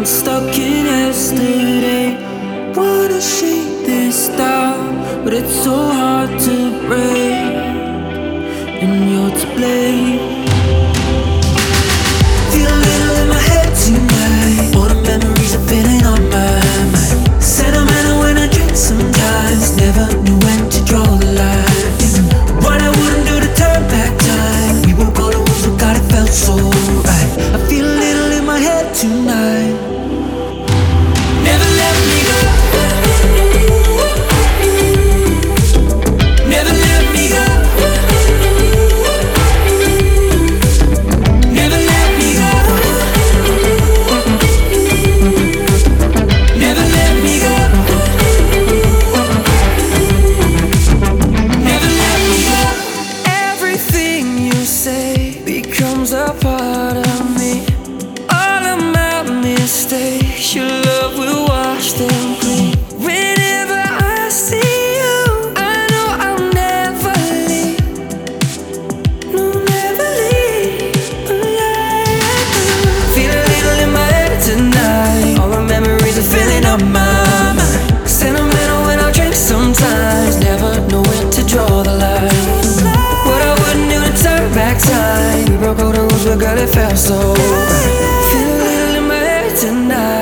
stuck in yesterday. Wanna shake this down, but it's so hard to break, and you're to blame. Feel a little in my head tonight. All the memories are filling up my mind. Sentimental when I drink sometimes. Never knew when to draw the line. What I wouldn't do to turn back time. We broke all the rules, but God, it felt so right. I feel a little in my head tonight. Never let me go. Never let me go. Never let me go. Never let me go. Never let me go. Everything you say becomes a part of me. All of my mistakes, your love will wash them clean. Whenever I see you, I know I'll never leave. No, never leave. Feel a little in my head tonight. All the memories are filling up my mind. Sentimental when I drink sometimes. Never know when to draw the line. What I wouldn't do to turn back time. We broke all the rules, but girl, it felt so right. Feel a little in my head tonight.